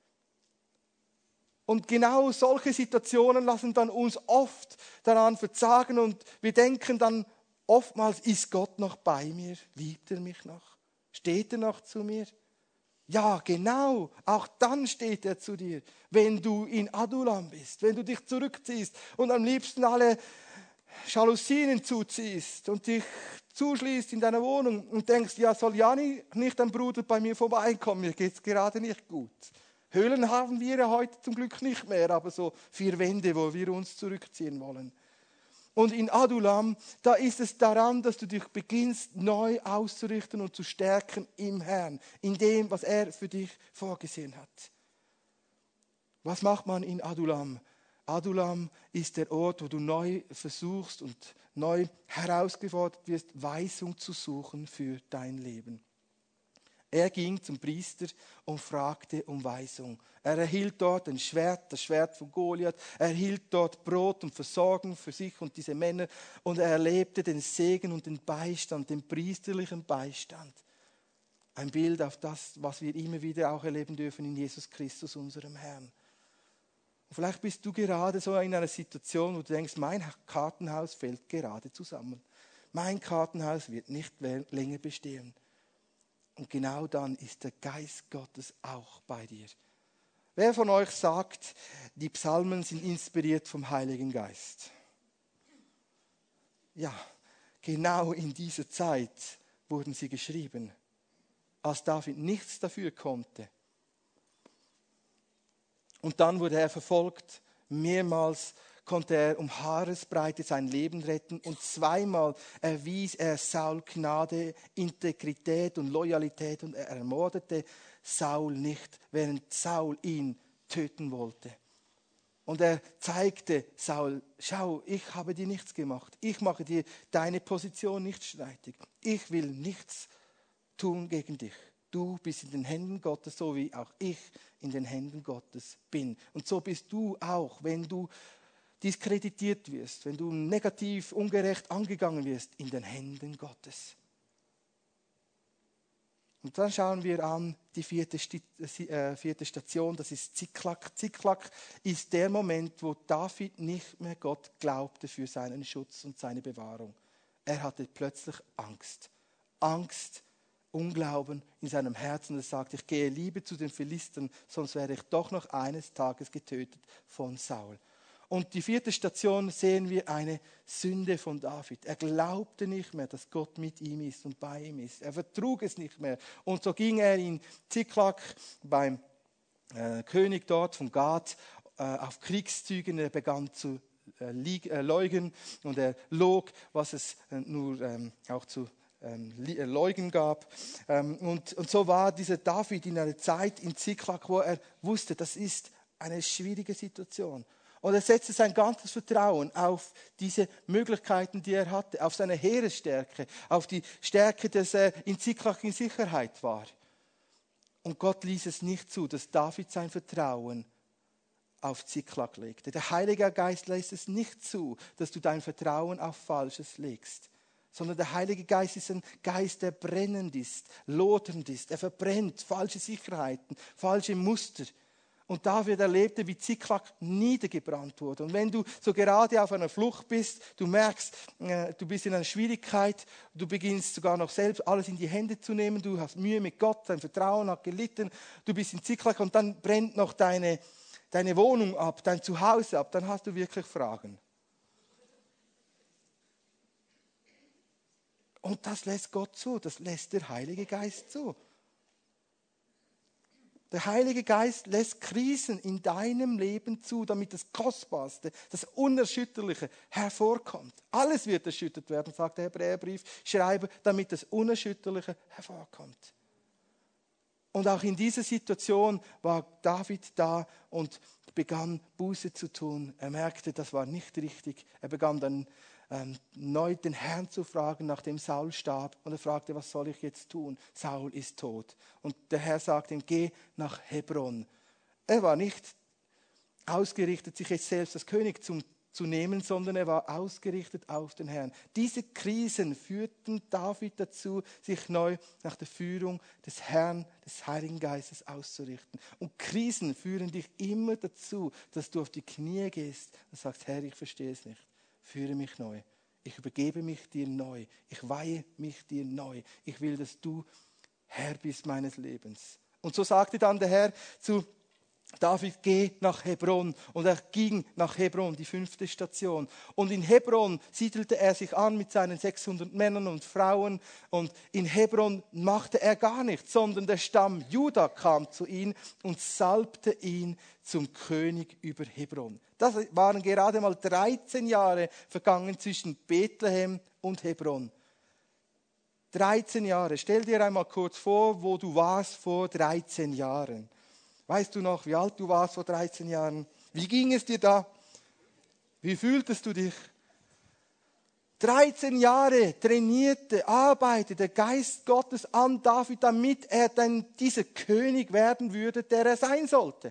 Und genau solche Situationen lassen dann uns oft daran verzagen und wir denken dann oftmals, ist Gott noch bei mir? Liebt er mich noch? Steht er noch zu mir? Ja, genau, auch dann steht er zu dir, wenn du in Adullam bist, wenn du dich zurückziehst und am liebsten alle Jalousien zuziehst und dich zuschließt in deiner Wohnung und denkst, ja, soll ja nicht ein Bruder bei mir vorbeikommen, mir geht es gerade nicht gut. Höhlen haben wir ja heute zum Glück nicht mehr, aber so vier Wände, wo wir uns zurückziehen wollen. Und in Adullam, da ist es daran, dass du dich beginnst, neu auszurichten und zu stärken im Herrn, in dem, was er für dich vorgesehen hat. Was macht man in Adullam? Adullam ist der Ort, wo du neu versuchst und neu herausgefordert wirst, Weisung zu suchen für dein Leben. Er ging zum Priester und fragte um Weisung. Er erhielt dort ein Schwert, das Schwert von Goliath. Er erhielt dort Brot und Versorgung für sich und diese Männer. Und er erlebte den Segen und den Beistand, den priesterlichen Beistand. Ein Bild auf das, was wir immer wieder auch erleben dürfen in Jesus Christus, unserem Herrn. Und vielleicht bist du gerade so in einer Situation, wo du denkst, mein Kartenhaus fällt gerade zusammen. Mein Kartenhaus wird nicht länger bestehen. Und genau dann ist der Geist Gottes auch bei dir. Wer von euch sagt, die Psalmen sind inspiriert vom Heiligen Geist? Ja, genau in dieser Zeit wurden sie geschrieben, als David nichts dafür konnte. Und dann wurde er verfolgt, mehrmals konnte er um Haaresbreite sein Leben retten und zweimal erwies er Saul Gnade, Integrität und Loyalität und er ermordete Saul nicht, während Saul ihn töten wollte. Und er zeigte Saul, schau, ich habe dir nichts gemacht, ich mache dir deine Position nicht streitig, ich will nichts tun gegen dich. Du bist in den Händen Gottes, so wie auch ich in den Händen Gottes bin. Und so bist du auch, wenn du diskreditiert wirst, wenn du negativ, ungerecht angegangen wirst, in den Händen Gottes. Und dann schauen wir an die vierte, äh, vierte Station, das ist Ziklag. Ziklag ist der Moment, wo David nicht mehr Gott glaubte für seinen Schutz und seine Bewahrung. Er hatte plötzlich Angst. Angst, Unglauben in seinem Herzen. Er sagt, ich gehe lieber zu den Philistern, sonst werde ich doch noch eines Tages getötet von Saul. Und die vierte Station sehen wir eine Sünde von David. Er glaubte nicht mehr, dass Gott mit ihm ist und bei ihm ist. Er vertrug es nicht mehr. Und so ging er in Ziklag beim äh, König dort von Gad äh, auf Kriegszügen. Er begann zu äh, lieg, äh, leugnen und er log, was es äh, nur ähm, auch zu ähm, leugnen gab. Ähm, und, und so war dieser David in einer Zeit in Ziklag, wo er wusste, das ist eine schwierige Situation. Und er setzte sein ganzes Vertrauen auf diese Möglichkeiten, die er hatte, auf seine Heeresstärke, auf die Stärke, dass er in Ziklag in Sicherheit war. Und Gott ließ es nicht zu, dass David sein Vertrauen auf Ziklag legte. Der Heilige Geist lässt es nicht zu, dass du dein Vertrauen auf Falsches legst. Sondern der Heilige Geist ist ein Geist, der brennend ist, lodernd ist. Er verbrennt falsche Sicherheiten, falsche Muster. Und David erlebte, wie Ziklag niedergebrannt wurde. Und wenn du so gerade auf einer Flucht bist, du merkst, äh, du bist in einer Schwierigkeit, du beginnst sogar noch selbst alles in die Hände zu nehmen, du hast Mühe mit Gott, dein Vertrauen hat gelitten, du bist in Ziklag und dann brennt noch deine, deine Wohnung ab, dein Zuhause ab, dann hast du wirklich Fragen. Und das lässt Gott zu, das lässt der Heilige Geist zu. Der Heilige Geist lässt Krisen in deinem Leben zu, damit das Kostbarste, das Unerschütterliche hervorkommt. Alles wird erschüttert werden, sagt der Hebräerbrief, schreibe, damit das Unerschütterliche hervorkommt. Und auch in dieser Situation war David da und begann Buße zu tun. Er merkte, das war nicht richtig. Er begann dann ähm, neu den Herrn zu fragen, nachdem Saul starb. Und er fragte, was soll ich jetzt tun? Saul ist tot. Und der Herr sagte ihm, geh nach Hebron. Er war nicht ausgerichtet, sich jetzt selbst als König zum zu nehmen, sondern er war ausgerichtet auf den Herrn. Diese Krisen führten David dazu, sich neu nach der Führung des Herrn, des Heiligen Geistes auszurichten. Und Krisen führen dich immer dazu, dass du auf die Knie gehst und sagst, Herr, ich verstehe es nicht. Führe mich neu. Ich übergebe mich dir neu. Ich weihe mich dir neu. Ich will, dass du Herr bist meines Lebens. Und so sagte dann der Herr zu David, geh nach Hebron. Und er ging nach Hebron, die fünfte Station. Und in Hebron siedelte er sich an mit seinen sechshundert Männern und Frauen. Und in Hebron machte er gar nichts, sondern der Stamm Juda kam zu ihm und salbte ihn zum König über Hebron. Das waren gerade mal dreizehn Jahre vergangen zwischen Bethlehem und Hebron. dreizehn Jahre. Stell dir einmal kurz vor, wo du warst vor dreizehn Jahren. Weißt du noch, wie alt du warst vor dreizehn Jahren? Wie ging es dir da? Wie fühltest du dich? dreizehn Jahre trainierte, arbeitete der Geist Gottes an David, damit er dann dieser König werden würde, der er sein sollte.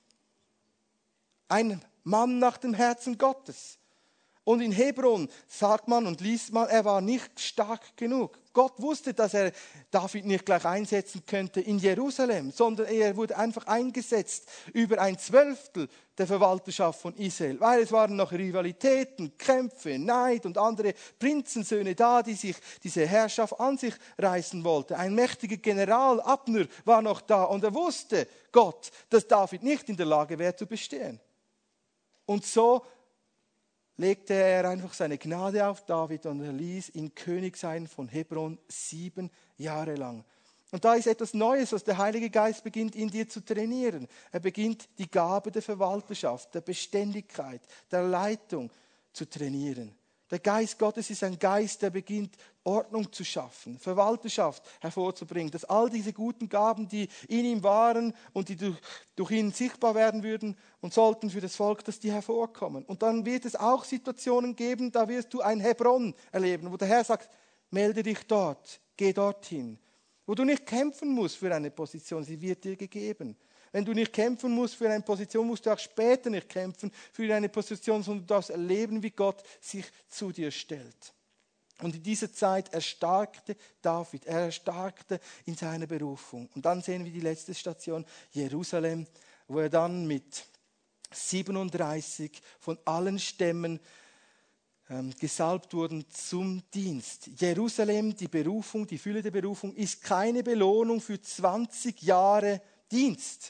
Ein Mann nach dem Herzen Gottes. Und in Hebron sagt man und liest man, er war nicht stark genug. Gott wusste, dass er David nicht gleich einsetzen könnte in Jerusalem, sondern er wurde einfach eingesetzt über ein Zwölftel der Verwalterschaft von Israel. Weil es waren noch Rivalitäten, Kämpfe, Neid und andere Prinzensöhne da, die sich diese Herrschaft an sich reißen wollten. Ein mächtiger General, Abner, war noch da und er wusste, Gott, dass David nicht in der Lage wäre zu bestehen. Und so legte er einfach seine Gnade auf David und er ließ ihn König sein von Hebron sieben Jahre lang. Und da ist etwas Neues, was der Heilige Geist beginnt in dir zu trainieren. Er beginnt die Gabe der Verwalterschaft, der Beständigkeit, der Leitung zu trainieren. Der Geist Gottes ist ein Geist, der beginnt Ordnung zu schaffen, Verwalterschaft hervorzubringen, dass all diese guten Gaben, die in ihm waren und die durch, durch ihn sichtbar werden würden und sollten für das Volk, dass die hervorkommen. Und dann wird es auch Situationen geben, da wirst du ein Hebron erleben, wo der Herr sagt, melde dich dort, geh dorthin. Wo du nicht kämpfen musst für eine Position, sie wird dir gegeben. Wenn du nicht kämpfen musst für eine Position, musst du auch später nicht kämpfen für eine Position, sondern du darfst erleben, wie Gott sich zu dir stellt. Und in dieser Zeit erstarkte David, er erstarkte in seiner Berufung. Und dann sehen wir die letzte Station, Jerusalem, wo er dann mit siebenunddreißig von allen Stämmen ähm, gesalbt wurden zum Dienst. Jerusalem, die Berufung, die Fülle der Berufung, ist keine Belohnung für zwanzig Jahre Dienst.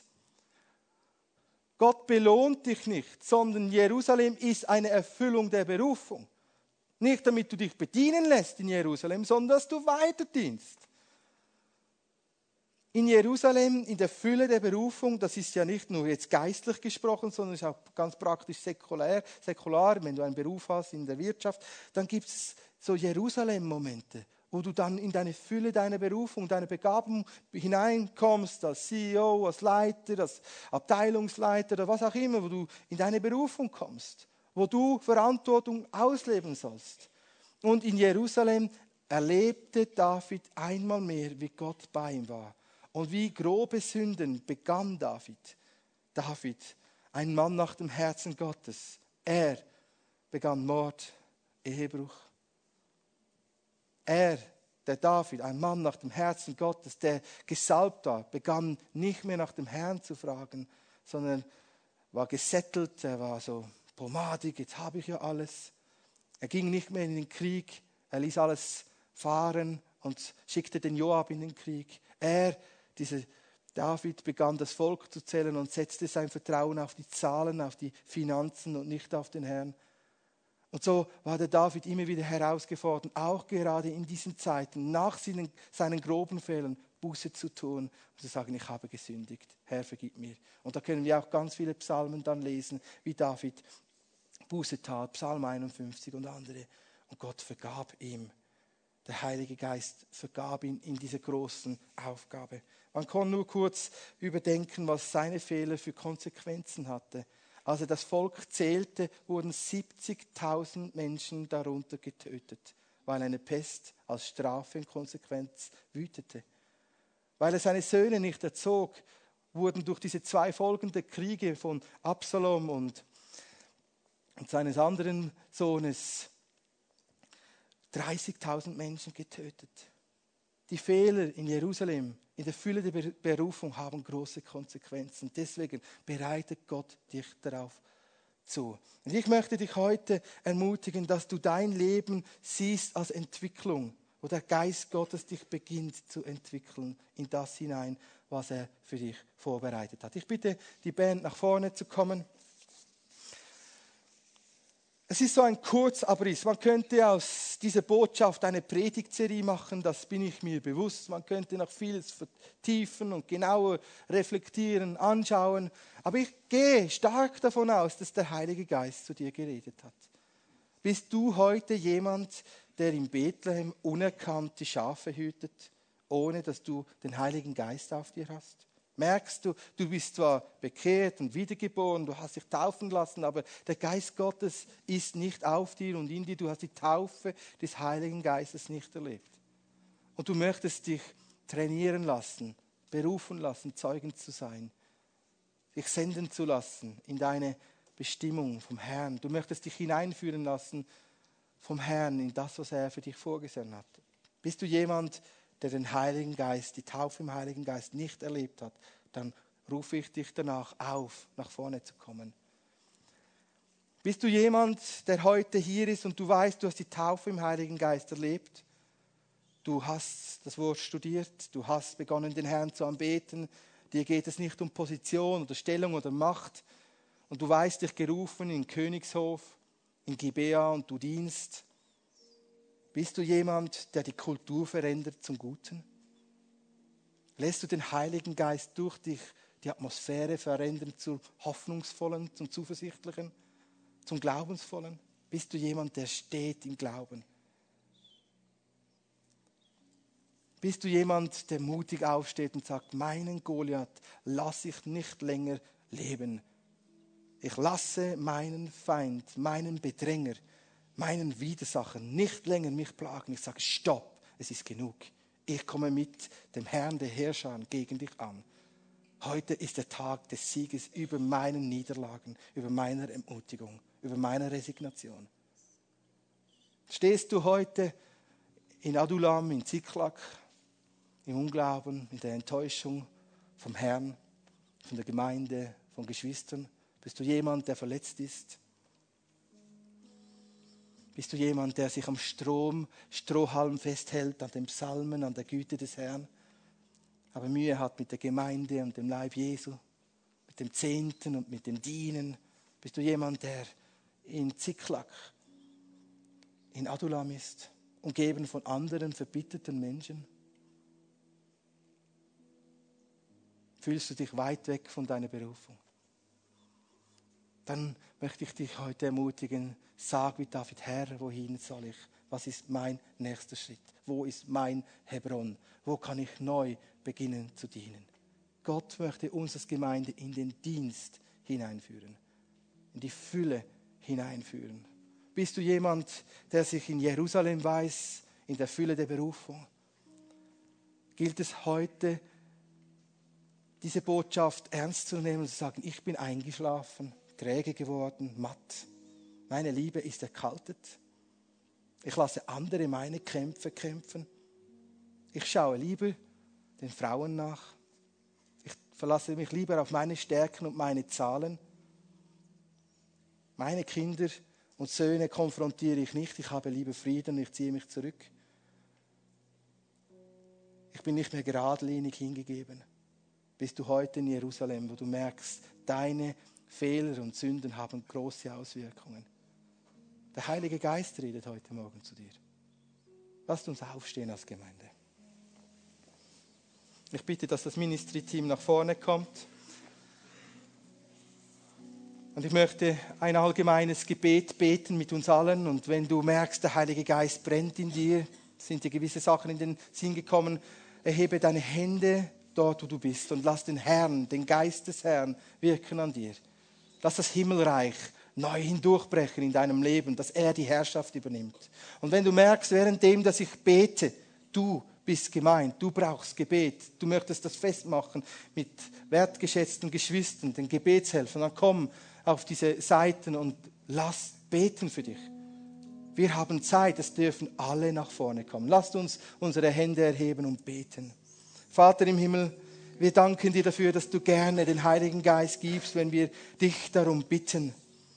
Gott belohnt dich nicht, sondern Jerusalem ist eine Erfüllung der Berufung. Nicht damit du dich bedienen lässt in Jerusalem, sondern dass du weiter dienst. In Jerusalem, in der Fülle der Berufung, das ist ja nicht nur jetzt geistlich gesprochen, sondern ist auch ganz praktisch säkulär, säkular. Wenn du einen Beruf hast in der Wirtschaft, dann gibt es so Jerusalem-Momente, wo du dann in deine Fülle deiner Berufung, deiner Begabung hineinkommst, als C E O, als Leiter, als Abteilungsleiter oder was auch immer, wo du in deine Berufung kommst, wo du Verantwortung ausleben sollst. Und in Jerusalem erlebte David einmal mehr, wie Gott bei ihm war. Und wie grobe Sünden begann David. David, ein Mann nach dem Herzen Gottes. Er begann Mord, Ehebruch. Er, der David, ein Mann nach dem Herzen Gottes, der gesalbt war, begann nicht mehr nach dem Herrn zu fragen, sondern war gesettelt, er war so pomadig, jetzt habe ich ja alles. Er ging nicht mehr in den Krieg, er ließ alles fahren und schickte den Joab in den Krieg. Er, dieser David, begann das Volk zu zählen und setzte sein Vertrauen auf die Zahlen, auf die Finanzen und nicht auf den Herrn. Und so war der David immer wieder herausgefordert, auch gerade in diesen Zeiten, nach seinen, seinen groben Fehlern, Buße zu tun und zu sagen, ich habe gesündigt, Herr, vergib mir. Und da können wir auch ganz viele Psalmen dann lesen, wie David Buße tat, Psalm einundfünfzig und andere. Und Gott vergab ihm. Der Heilige Geist vergab ihn in dieser großen Aufgabe. Man kann nur kurz überdenken, was seine Fehler für Konsequenzen hatte. Als er das Volk zählte, wurden siebzigtausend Menschen darunter getötet, weil eine Pest als Strafe und Konsequenz wütete. Weil er seine Söhne nicht erzog, wurden durch diese zwei folgenden Kriege von Absalom und, und seines anderen Sohnes dreißigtausend Menschen getötet. Die Fehler in Jerusalem, in der Fülle der Berufung, haben große Konsequenzen. Deswegen bereitet Gott dich darauf zu. Und ich möchte dich heute ermutigen, dass du dein Leben siehst als Entwicklung, wo der Geist Gottes dich beginnt zu entwickeln in das hinein, was er für dich vorbereitet hat. Ich bitte die Band nach vorne zu kommen. Es ist so ein Kurzabriss. Man könnte aus dieser Botschaft eine Predigtserie machen, das bin ich mir bewusst. Man könnte noch vieles vertiefen und genauer reflektieren, anschauen. Aber ich gehe stark davon aus, dass der Heilige Geist zu dir geredet hat. Bist du heute jemand, der in Bethlehem unerkannt die Schafe hütet, ohne dass du den Heiligen Geist auf dir hast? Merkst du, du bist zwar bekehrt und wiedergeboren, du hast dich taufen lassen, aber der Geist Gottes ist nicht auf dir und in dir. Du hast die Taufe des Heiligen Geistes nicht erlebt. Und du möchtest dich trainieren lassen, berufen lassen, Zeugen zu sein, dich senden zu lassen in deine Bestimmung vom Herrn. Du möchtest dich hineinführen lassen vom Herrn in das, was er für dich vorgesehen hat. Bist du jemand, der den Heiligen Geist, die Taufe im Heiligen Geist nicht erlebt hat, dann rufe ich dich danach auf, nach vorne zu kommen. Bist du jemand, der heute hier ist und du weißt, du hast die Taufe im Heiligen Geist erlebt? Du hast das Wort studiert, du hast begonnen, den Herrn zu anbeten. Dir geht es nicht um Position oder Stellung oder Macht. Und du weißt dich gerufen in Königshof, in Gibea und du dienst. Bist du jemand, der die Kultur verändert zum Guten? Lässt du den Heiligen Geist durch dich die Atmosphäre verändern zum Hoffnungsvollen, zum Zuversichtlichen, zum Glaubensvollen? Bist du jemand, der steht im Glauben? Bist du jemand, der mutig aufsteht und sagt, meinen Goliath lasse ich nicht länger leben. Ich lasse meinen Feind, meinen Bedränger, meinen Widersacher nicht länger mich plagen. Ich sage, stopp, es ist genug. Ich komme mit dem Herrn der Herrscher gegen dich an. Heute ist der Tag des Sieges über meinen Niederlagen, über meine Ermutigung, über meine Resignation. Stehst du heute in Adulam, in Ziklag, im Unglauben, in der Enttäuschung vom Herrn, von der Gemeinde, von Geschwistern? Bist du jemand, der verletzt ist? Bist du jemand, der sich am Strom, Strohhalm festhält, an den Psalmen, an der Güte des Herrn, aber Mühe hat mit der Gemeinde und dem Leib Jesu, mit dem Zehnten und mit dem Dienen? Bist du jemand, der in Ziklag, in Adulam ist, umgeben von anderen verbitterten Menschen? Fühlst du dich weit weg von deiner Berufung? Dann möchte ich dich heute ermutigen, sag wie David, Herr, wohin soll ich? Was ist mein nächster Schritt? Wo ist mein Hebron? Wo kann ich neu beginnen zu dienen? Gott möchte uns als Gemeinde in den Dienst hineinführen, in die Fülle hineinführen. Bist du jemand, der sich in Jerusalem weiß, in der Fülle der Berufung? Gilt es heute, diese Botschaft ernst zu nehmen und zu sagen, ich bin eingeschlafen, träge geworden, matt. Meine Liebe ist erkaltet. Ich lasse andere meine Kämpfe kämpfen. Ich schaue lieber den Frauen nach. Ich verlasse mich lieber auf meine Stärken und meine Zahlen. Meine Kinder und Söhne konfrontiere ich nicht. Ich habe lieber Frieden und ich ziehe mich zurück. Ich bin nicht mehr geradlinig hingegeben. Bist du heute in Jerusalem, wo du merkst, deine Fehler und Sünden haben große Auswirkungen. Der Heilige Geist redet heute Morgen zu dir. Lasst uns aufstehen als Gemeinde. Ich bitte, dass das Ministry-Team nach vorne kommt. Und ich möchte ein allgemeines Gebet beten mit uns allen. Und wenn du merkst, der Heilige Geist brennt in dir, sind dir gewisse Sachen in den Sinn gekommen, erhebe deine Hände dort, wo du bist, und lass den Herrn, den Geist des Herrn wirken an dir. Lass das Himmelreich neu hindurchbrechen in deinem Leben, dass er die Herrschaft übernimmt. Und wenn du merkst, währenddem, dass ich bete, du bist gemeint, du brauchst Gebet, du möchtest das festmachen mit wertgeschätzten Geschwistern, den Gebetshelfern, dann komm auf diese Seiten und lass beten für dich. Wir haben Zeit, es dürfen alle nach vorne kommen. Lasst uns unsere Hände erheben und beten. Vater im Himmel, wir danken dir dafür, dass du gerne den Heiligen Geist gibst, wenn wir dich darum bitten.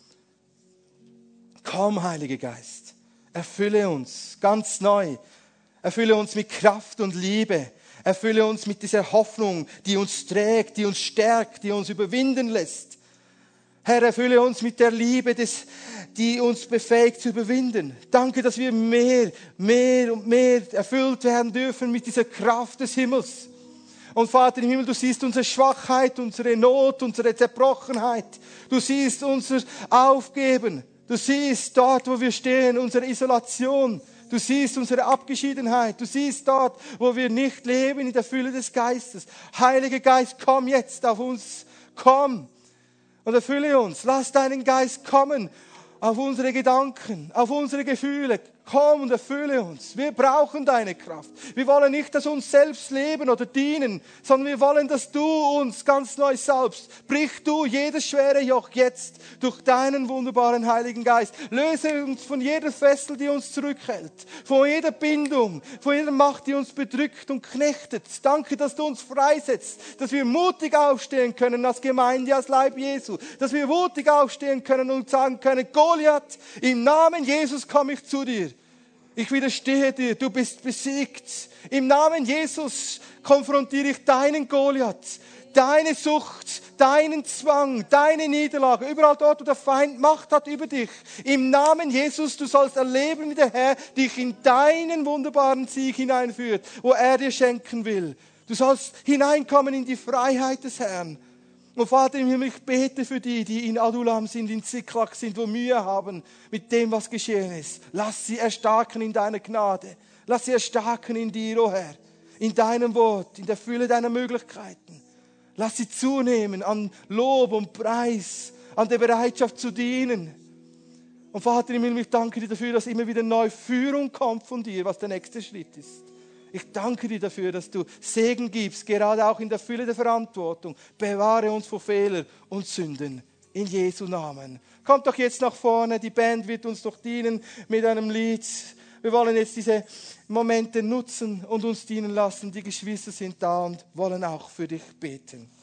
Komm, Heiliger Geist, erfülle uns ganz neu. Erfülle uns mit Kraft und Liebe. Erfülle uns mit dieser Hoffnung, die uns trägt, die uns stärkt, die uns überwinden lässt. Herr, erfülle uns mit der Liebe, des, die uns befähigt zu überwinden. Danke, dass wir mehr, mehr und mehr erfüllt werden dürfen mit dieser Kraft des Himmels. Und Vater im Himmel, du siehst unsere Schwachheit, unsere Not, unsere Zerbrochenheit. Du siehst unser Aufgeben. Du siehst dort, wo wir stehen, unsere Isolation. Du siehst unsere Abgeschiedenheit. Du siehst dort, wo wir nicht leben in der Fülle des Geistes. Heiliger Geist, komm jetzt auf uns. Komm und erfülle uns. Lass deinen Geist kommen auf unsere Gedanken, auf unsere Gefühle. Komm und erfülle uns. Wir brauchen deine Kraft. Wir wollen nicht, dass uns selbst leben oder dienen, sondern wir wollen, dass du uns ganz neu salbst. Brich du jedes schwere Joch jetzt durch deinen wunderbaren Heiligen Geist. Löse uns von jeder Fessel, die uns zurückhält, von jeder Bindung, von jeder Macht, die uns bedrückt und knechtet. Danke, dass du uns freisetzt, dass wir mutig aufstehen können als Gemeinde, als Leib Jesu, dass wir mutig aufstehen können und sagen können, Goliath, im Namen Jesus komme ich zu dir. Ich widerstehe dir, du bist besiegt. Im Namen Jesus konfrontiere ich deinen Goliath, deine Sucht, deinen Zwang, deine Niederlage. Überall dort, wo der Feind Macht hat über dich. Im Namen Jesus, du sollst erleben, wie der Herr dich in deinen wunderbaren Sieg hineinführt, wo er dir schenken will. Du sollst hineinkommen in die Freiheit des Herrn. Und Vater im Himmel, ich bete für die, die in Adulam sind, in Ziklag sind, wo Mühe haben mit dem, was geschehen ist. Lass sie erstarken in deiner Gnade. Lass sie erstarken in dir, oh Herr. In deinem Wort, in der Fülle deiner Möglichkeiten. Lass sie zunehmen an Lob und Preis, an der Bereitschaft zu dienen. Und Vater im Himmel, ich danke dir dafür, dass immer wieder neue Führung kommt von dir, was der nächste Schritt ist. Ich danke dir dafür, dass du Segen gibst, gerade auch in der Fülle der Verantwortung. Bewahre uns vor Fehlern und Sünden. In Jesu Namen. Kommt doch jetzt nach vorne, die Band wird uns doch dienen mit einem Lied. Wir wollen jetzt diese Momente nutzen und uns dienen lassen. Die Geschwister sind da und wollen auch für dich beten.